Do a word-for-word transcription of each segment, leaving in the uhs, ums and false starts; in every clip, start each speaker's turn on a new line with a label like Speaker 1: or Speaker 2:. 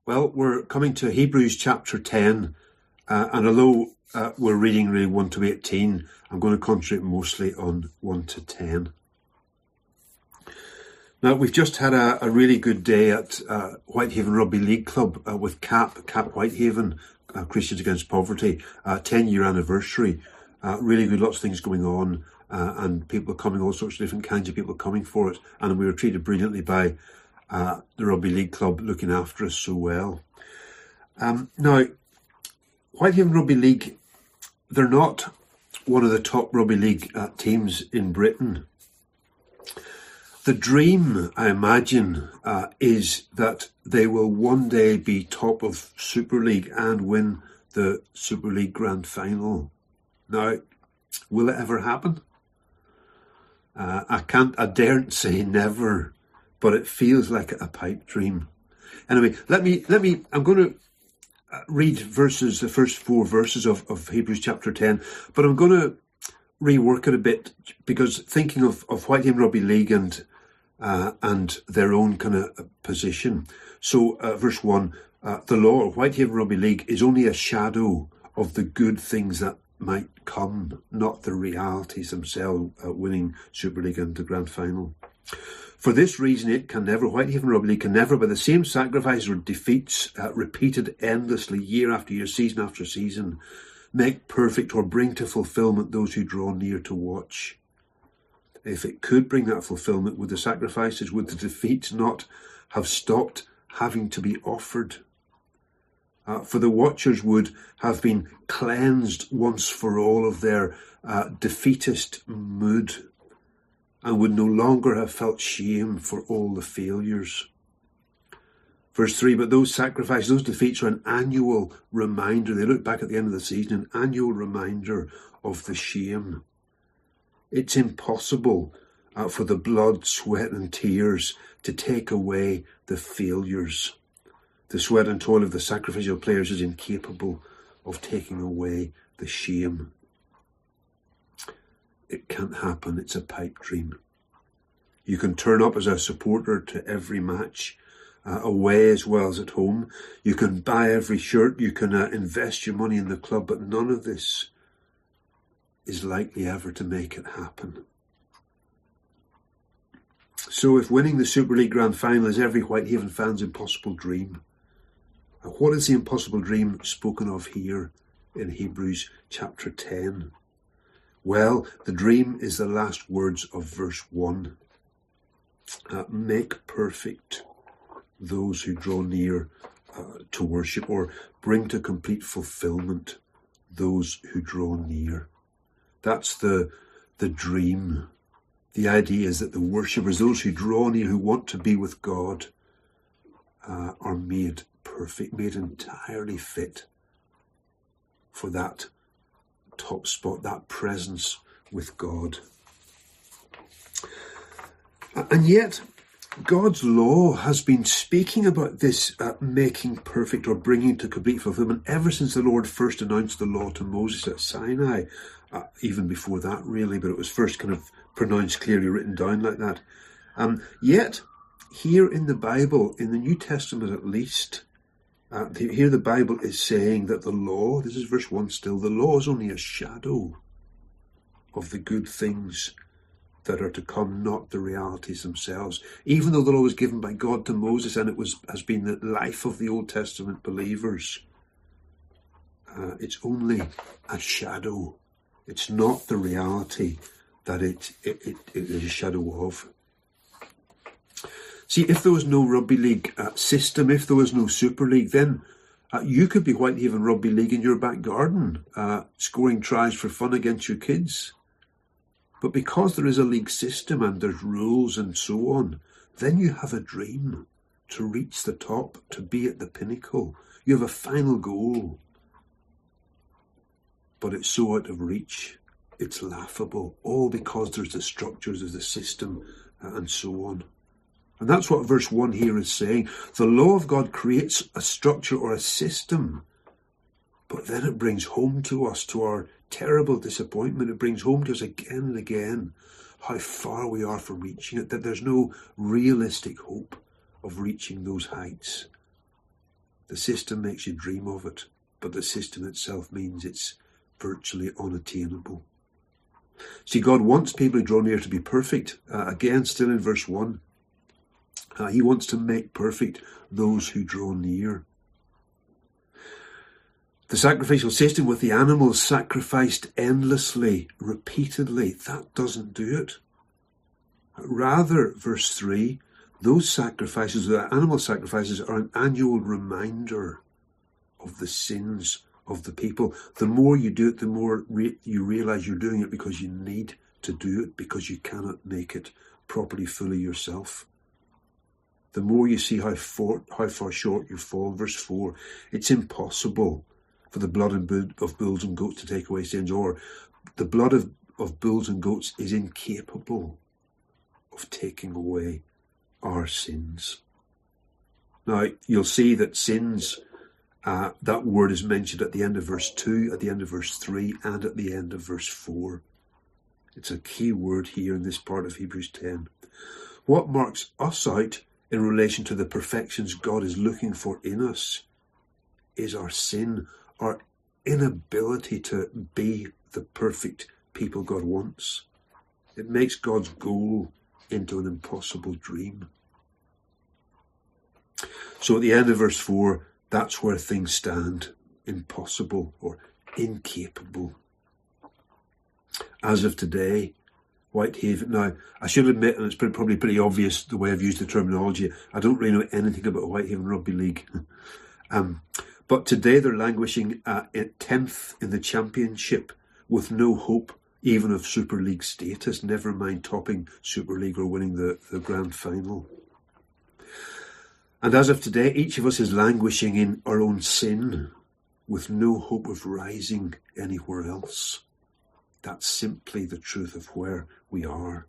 Speaker 1: Well, we're coming to Hebrews chapter ten, uh, and although uh, we're reading really one to eighteen, I'm going to concentrate mostly on one to ten. Now, we've just had a, a really good day at uh, Whitehaven Rugby League Club uh, with CAP, CAP Whitehaven, uh, Christians Against Poverty, uh, ten-year anniversary. Uh, really good, lots of things going on, uh, and people are coming, all sorts of different kinds of people coming for it. And we were treated brilliantly by uh, the Rugby League Club, looking after us so well. Um, now, Whitehaven Rugby League, they're not one of the top rugby league uh, teams in Britain. The dream, I imagine, uh, is that they will one day be top of Super League and win the Super League Grand Final. Now, will it ever happen? Uh, I can't, I daren't say never, but it feels like a pipe dream. Anyway, let me, let me, I'm going to read verses, the first four verses of, of Hebrews chapter ten, but I'm going to rework it a bit because thinking of, of Whitehaven Rugby League and uh, and their own kind of position. So, uh, verse one, uh, the law of Whitehaven Rugby League is only a shadow of the good things that might come, not the realities themselves, uh, winning Super League and the Grand Final. For this reason, it can never, Whitehaven Rugby League can never, by the same sacrifices or defeats, uh, repeated endlessly, year after year, season after season, make perfect or bring to fulfilment those who draw near to watch. If it could bring that fulfilment, would the sacrifices, would the defeats not have stopped having to be offered? Uh, for the watchers would have been cleansed once for all of their uh, defeatist mood, and would no longer have felt shame for all the failures. Verse three, but those sacrifices, those defeats are an annual reminder. They look back at the end of the season, an annual reminder of the shame. It's impossible uh, for the blood, sweat and tears to take away the failures. The sweat and toil of the sacrificial players is incapable of taking away the shame. It can't happen. It's a pipe dream. You can turn up as a supporter to every match, uh, away as well as at home. You can buy every shirt. You can uh, invest your money in the club, but none of this is likely ever to make it happen. So if winning the Super League Grand Final is every Whitehaven fan's impossible dream, what is the impossible dream spoken of here in Hebrews chapter ten? Well, the dream is the last words of verse one. Uh, make perfect those who draw near uh, to worship, or bring to complete fulfillment those who draw near. That's the, the dream. The idea is that the worshippers, those who draw near, who want to be with God, uh, are made perfect, made entirely fit for that top spot, that presence with God. And yet, God's law has been speaking about this uh, making perfect or bringing to complete fulfillment ever since the Lord first announced the law to Moses at Sinai. Uh, even before that, really, but it was first kind of pronounced clearly, written down like that. Um, yet, here in the Bible, in the New Testament at least, Uh, the, here the Bible is saying that the law, this is verse one still, the law is only a shadow of the good things that are to come, not the realities themselves. Even though the law was given by God to Moses and it was has been the life of the Old Testament believers, uh, it's only a shadow. It's not the reality that it, it, it, it is a shadow of. See, if there was no rugby league uh, system, if there was no Super League, then uh, you could be Whitehaven Rugby League in your back garden, uh, scoring tries for fun against your kids. But because there is a league system and there's rules and so on, then you have a dream to reach the top, to be at the pinnacle. You have a final goal. But it's so out of reach, it's laughable, all because there's the structures, there's the system, uh, and so on. And that's what verse one here is saying. The law of God creates a structure or a system, but then it brings home to us, to our terrible disappointment, it brings home to us again and again how far we are from reaching it, that there's no realistic hope of reaching those heights. The system makes you dream of it, but the system itself means it's virtually unattainable. See, God wants people who draw near to be perfect. Uh, again, still in verse one. Uh, he wants to make perfect those who draw near. The sacrificial system with the animals sacrificed endlessly, repeatedly, that doesn't do it. Rather, verse three, those sacrifices, the animal sacrifices, are an annual reminder of the sins of the people. The more you do it, the more re- you realise you're doing it because you need to do it, because you cannot make it properly fully yourself. The more you see how far, how far short you fall. Verse four, it's impossible for the blood of bulls and goats to take away sins, or the blood of, of bulls and goats is incapable of taking away our sins. Now, you'll see that sins, uh, that word is mentioned at the end of verse two, at the end of verse three, and at the end of verse four. It's a key word here in this part of Hebrews ten. What marks us out in relation to the perfections God is looking for in us is our sin, our inability to be the perfect people God wants. It makes God's goal into an impossible dream. So at the end of verse four, that's where things stand. Impossible or incapable. As of today, Whitehaven. Now, I should admit, and it's probably pretty obvious the way I've used the terminology, I don't really know anything about Whitehaven Rugby League. um, but today they're languishing at tenth in the championship with no hope even of Super League status, never mind topping Super League or winning the, the grand final. And as of today, each of us is languishing in our own sin with no hope of rising anywhere else. That's simply the truth of where we are.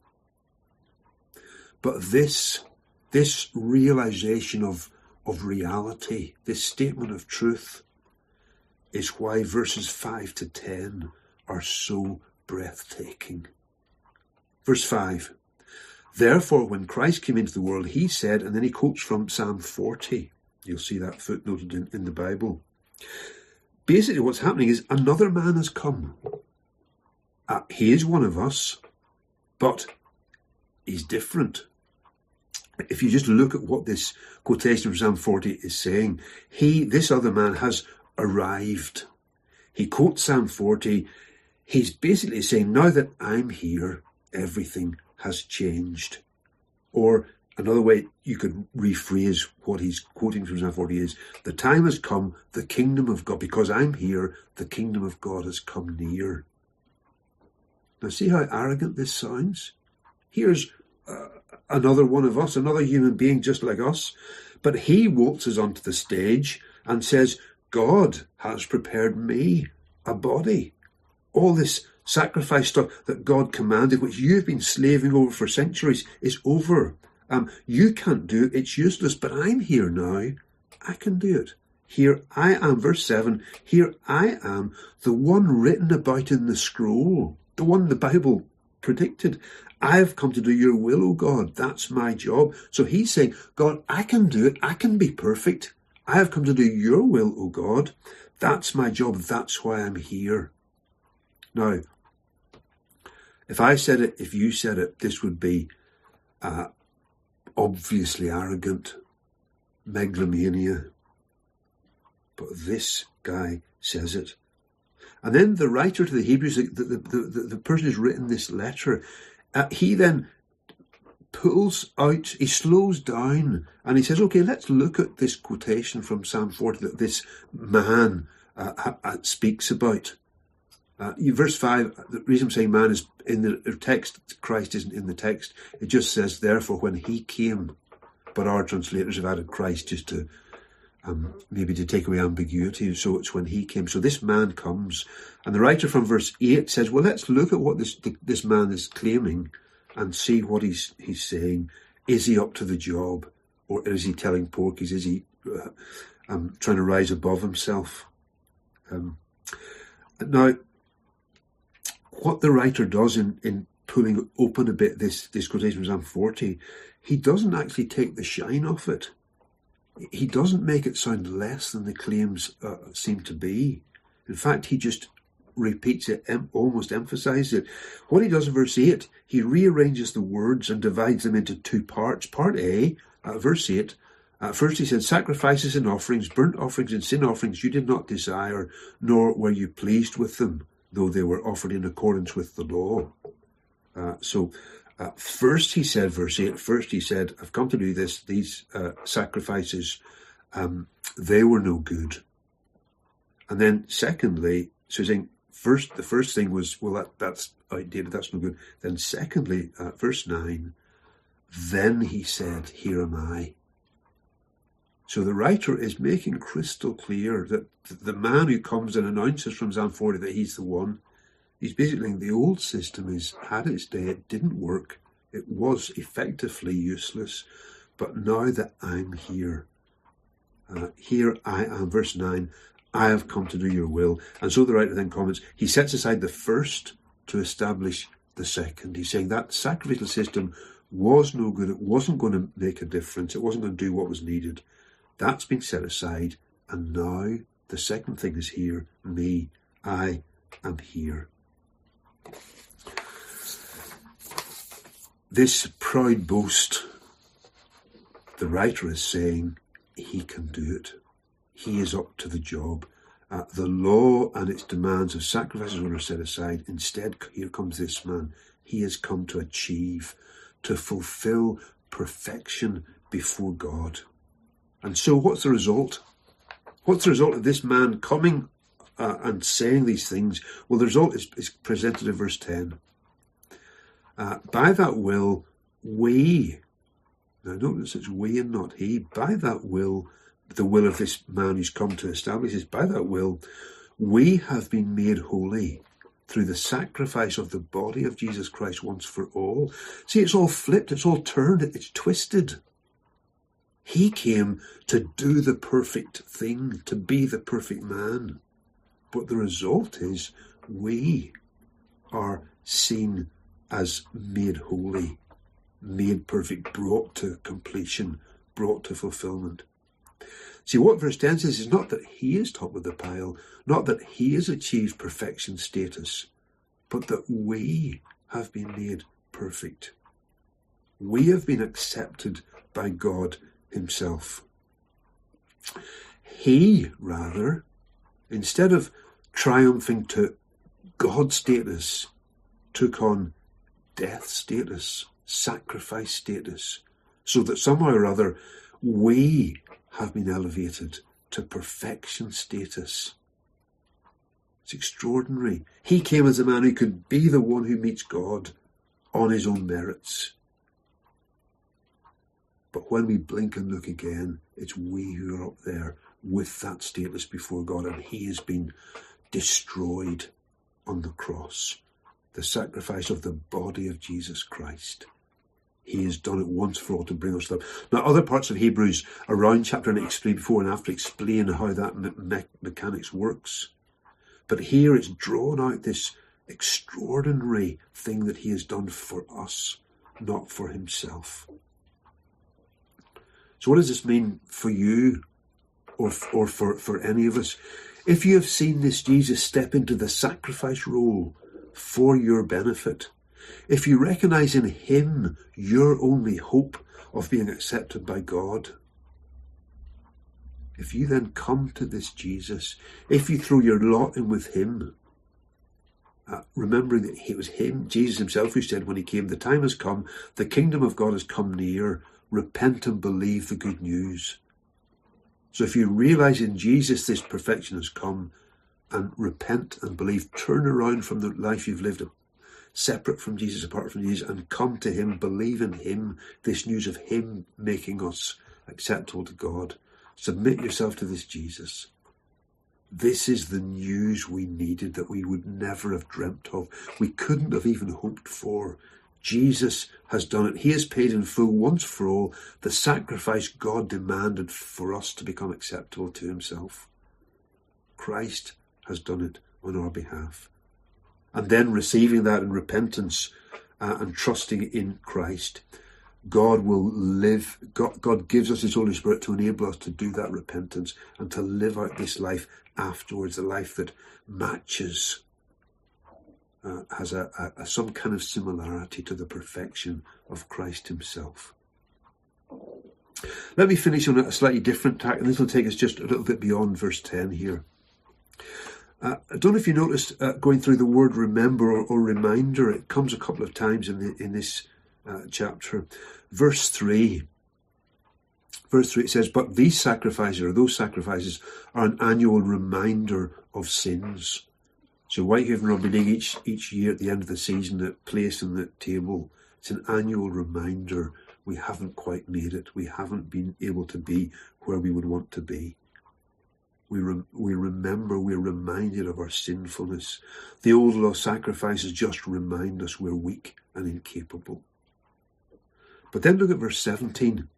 Speaker 1: But this, this realization of, of reality, this statement of truth, is why verses five to ten are so breathtaking. Verse five. Therefore, when Christ came into the world, he said, and then he quotes from Psalm forty. You'll see that footnoted in, in the Bible. Basically, what's happening is another man has come. Uh, he is one of us, but he's different. If you just look at what this quotation from Psalm forty is saying, he, this other man, has arrived. He quotes Psalm forty. He's basically saying, now that I'm here, everything has changed. Or another way you could rephrase what he's quoting from Psalm forty is, the time has come, the kingdom of God, because I'm here, the kingdom of God has come near. Now see how arrogant this sounds? Here's uh, another one of us, another human being just like us, but he waltzes onto the stage and says, God has prepared me a body. All this sacrifice stuff that God commanded, which you've been slaving over for centuries, is over. Um, you can't do it, it's useless, but I'm here now. I can do it. Here I am, verse seven, here I am, the one written about in the scroll, the one the Bible predicted. I've come to do your will, O God. That's my job. So he's saying, God, I can do it. I can be perfect. I have come to do your will, O God. That's my job. That's why I'm here. Now, if I said it, if you said it, this would be uh, obviously arrogant, megalomania. But this guy says it. And then the writer to the Hebrews, the, the, the, the person who's written this letter, uh, he then pulls out, he slows down, and he says, okay, let's look at this quotation from Psalm forty that this man uh, uh, speaks about. Uh, verse five, the reason I'm saying man is in the text, Christ isn't in the text. It just says, therefore, when he came. But our translators have added Christ just to um, maybe to take away ambiguity. So it's when he came. So this man comes. And the writer from verse eight says, well, let's look at what this this man is claiming and see what he's he's saying. Is he up to the job? Or is he telling porkies? Is he uh, um, trying to rise above himself? Um, now, what the writer does in, in pulling open a bit this, this quotation from Psalm forty, he doesn't actually take the shine off it. he doesn't make it sound less than the claims uh, seem to be. In fact, he just repeats it, em- almost emphasizes it. What he does in verse eight, he rearranges the words and divides them into two parts. Part A, uh, verse eight, uh, first he said, sacrifices and offerings, burnt offerings and sin offerings you did not desire, nor were you pleased with them, though they were offered in accordance with the law. Uh, so uh, first he said, verse eight, first he said, I've come to do this, these uh, sacrifices, um, they were no good. And then secondly, so he's saying, first, the first thing was, well, that, that's outdated, that's no good. Then secondly, uh, verse nine, then he said, here am I. So the writer is making crystal clear that the man who comes and announces from Psalm forty that he's the one, he's basically saying the old system is had its day, it didn't work, it was effectively useless, but now that I'm here, uh, here I am, verse nine, I have come to do your will. And so the writer then comments, he sets aside the first to establish the second. He's saying that sacrificial system was no good, it wasn't going to make a difference, it wasn't going to do what was needed. That's been set aside, and now the second thing is here, me, I am here. This proud boast, the writer is saying he can do it. He is up to the job. Uh, the law and its demands of sacrifices are set aside. Instead, here comes this man. He has come to achieve, to fulfill perfection before God. And so what's the result? What's the result of this man coming uh, and saying these things? Well, the result is, is presented in verse ten. Uh, by that will, we, now notice it's we and not he, by that will, the will of this man who's come to establish this, by that will, we have been made holy through the sacrifice of the body of Jesus Christ once for all. See, it's all flipped, it's all turned, it's twisted. He came to do the perfect thing, to be the perfect man. But the result is we are seen as made holy, made perfect, brought to completion, brought to fulfillment. See, what verse ten says is not that he is top of the pile, not that he has achieved perfection status, but that we have been made perfect. We have been accepted by God himself. He, rather, instead of triumphing to God status, took on death status, sacrifice status, so that somehow or other we have been elevated to perfection status. It's extraordinary. He came as a man who could be the one who meets God on his own merits. But when we blink and look again, it's we who are up there with that status before God, and he has been destroyed on the cross. The sacrifice of the body of Jesus Christ. He has done it once for all to bring us up. Now, other parts of Hebrews around chapter nine explain before and after explain how that me- me- mechanics works. But here it's drawn out this extraordinary thing that he has done for us, not for himself. So what does this mean for you or, or for, for any of us? If you have seen this Jesus step into the sacrifice role for your benefit, if you recognise in him your only hope of being accepted by God, if you then come to this Jesus, if you throw your lot in with him, uh, remembering that it was him, Jesus himself, who said when he came, the time has come, the kingdom of God has come near, repent and believe the good news. So if you realise in Jesus this perfection has come, and repent and believe, turn around from the life you've lived separate from Jesus, apart from Jesus, and come to him, believe in him, this news of him making us acceptable to God. Submit yourself to this Jesus. This is the news we needed that we would never have dreamt of. We couldn't have even hoped for. Jesus has done it. He has paid in full once for all the sacrifice God demanded for us to become acceptable to himself. Christ has done it on our behalf. And then receiving that in repentance uh, and trusting in Christ, God will live, God, God gives us his Holy Spirit to enable us to do that repentance and to live out this life afterwards, a life that matches, uh, has a, a, a some kind of similarity to the perfection of Christ himself. Let me finish on a slightly different tack, and this will take us just a little bit beyond verse ten here. Uh, I don't know if you noticed, uh, going through the word remember or, or reminder, it comes a couple of times in the, in this uh, chapter. Verse three, verse three, it says, but these sacrifices, or those sacrifices, are an annual reminder of sins. So Whitehaven Rugby League, each, each year at the end of the season, at place in the table, it's an annual reminder. We haven't quite made it. We haven't been able to be where we would want to be. We re- we remember, we're reminded of our sinfulness. The old law sacrifices just remind us we're weak and incapable. But then look at verse seventeen.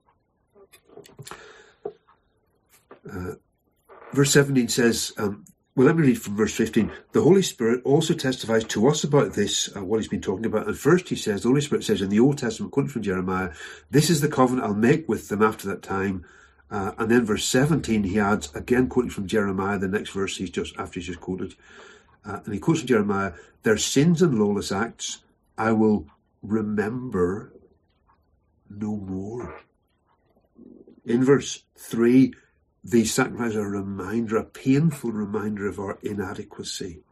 Speaker 1: Uh, verse seventeen says, um, well, let me read from verse fifteen. The Holy Spirit also testifies to us about this, uh, what he's been talking about. And first he says, the Holy Spirit says in the Old Testament, quoting from Jeremiah, this is the covenant I'll make with them after that time. Uh, and then verse seventeen, he adds, again quoting from Jeremiah, the next verse he's just after he's just quoted. Uh, and he quotes from Jeremiah, their sins and lawless acts I will remember no more. In verse three, these sacrifices are a reminder, a painful reminder of our inadequacy.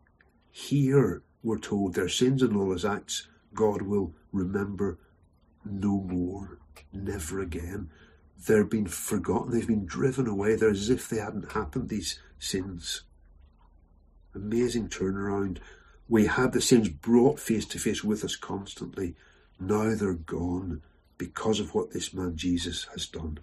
Speaker 1: Here, we're told, their sins and lawless acts, God will remember no more, never again. They're being forgotten, they've been driven away. They're as if they hadn't happened, these sins. Amazing turnaround. We had the sins brought face to face with us constantly. Now they're gone because of what this man Jesus has done.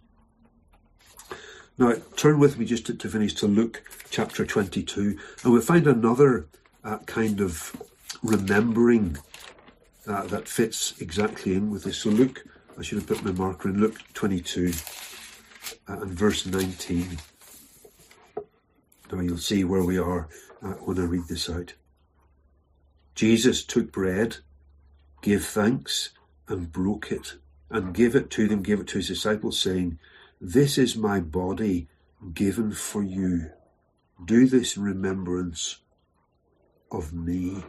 Speaker 1: Now, turn with me just to, to finish to Luke chapter twenty-two, and we'll find another uh, kind of remembering uh, that fits exactly in with this. So Luke, I should have put my marker in, Luke twenty-two uh, and verse nineteen. Now you'll see where we are uh, when I read this out. Jesus took bread, gave thanks, and broke it, and gave it to them, gave it to his disciples, saying, this is my body given for you. Do this in remembrance of me.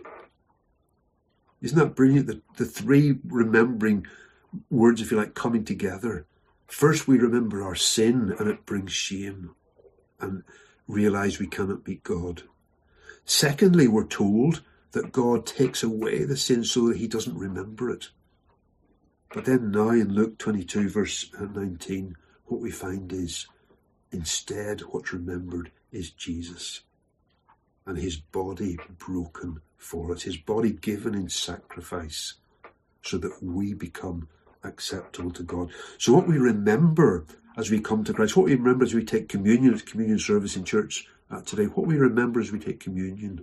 Speaker 1: Isn't that brilliant? The, the three remembering words, if you like, coming together. First, we remember our sin, and it brings shame, and realise we cannot meet God. Secondly, we're told that God takes away the sin so that he doesn't remember it. But then now in Luke twenty-two, verse nineteen, what we find is, instead, what's remembered is Jesus and his body broken for us, his body given in sacrifice so that we become acceptable to God. So what we remember as we come to Christ, what we remember as we take communion, it's communion service in church uh, today, what we remember as we take communion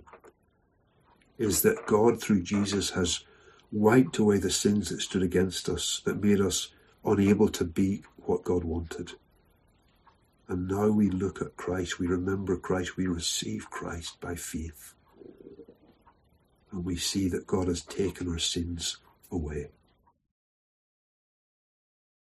Speaker 1: is that God, through Jesus, has wiped away the sins that stood against us, that made us unable to be what God wanted. And now we look at Christ, we remember Christ, we receive Christ by faith. And we see that God has taken our sins away.